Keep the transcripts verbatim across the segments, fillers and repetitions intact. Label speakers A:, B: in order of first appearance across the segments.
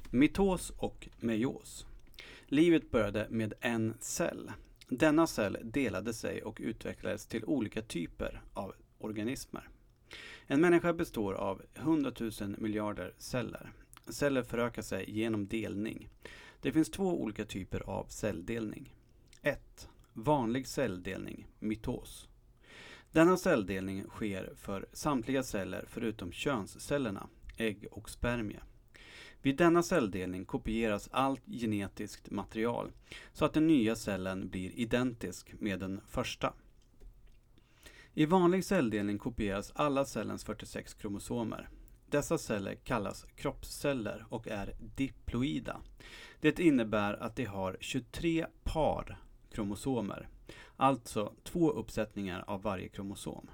A: Mitos och meios. Livet började med en cell. Denna cell delade sig och utvecklades till olika typer av organismer. En människa består av hundratusen miljarder celler. Celler förökar sig genom delning. Det finns två olika typer av celldelning. ett. Vanlig celldelning, mitos. Denna celldelning sker för samtliga celler förutom könscellerna, ägg och spermie. Vid denna celldelning kopieras allt genetiskt material så att den nya cellen blir identisk med den första. I vanlig celldelning kopieras alla cellens fyrtiosex kromosomer. Dessa celler kallas kroppsceller och är diploida. Det innebär att de har tjugotre par kromosomer, alltså två uppsättningar av varje kromosom.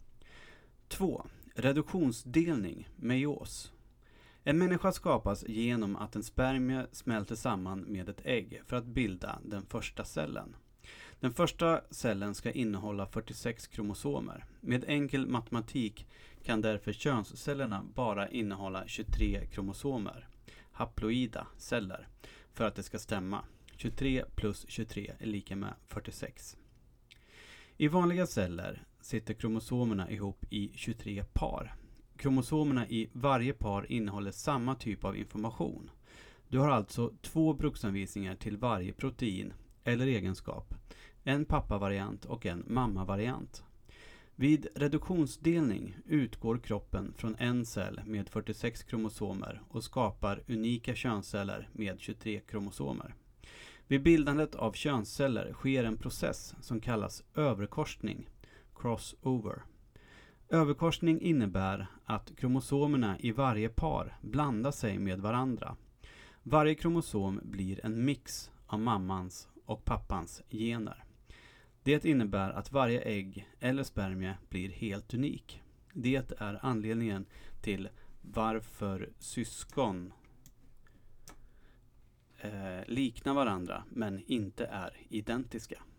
A: två. Reduktionsdelning, meios. En människa skapas genom att en spermie smälter samman med ett ägg för att bilda den första cellen. Den första cellen ska innehålla fyrtiosex kromosomer. Med enkel matematik kan därför könscellerna bara innehålla tjugotre kromosomer, haploida celler, för att det ska stämma. tjugotre plus tjugotre är lika med fyrtiosex. I vanliga celler sitter kromosomerna ihop i tjugotre par. Kromosomerna i varje par innehåller samma typ av information. Du har alltså två bruksanvisningar till varje protein eller egenskap. En pappavariant och en mammavariant. Vid reduktionsdelning utgår kroppen från en cell med fyrtiosex kromosomer och skapar unika könsceller med tjugotre kromosomer. Vid bildandet av könsceller sker en process som kallas överkorsning, crossover. Överkorsning innebär att kromosomerna i varje par blandar sig med varandra. Varje kromosom blir en mix av mammans och pappans gener. Det innebär att varje ägg eller spermie blir helt unik. Det är anledningen till varför syskon eh, liknar varandra men inte är identiska.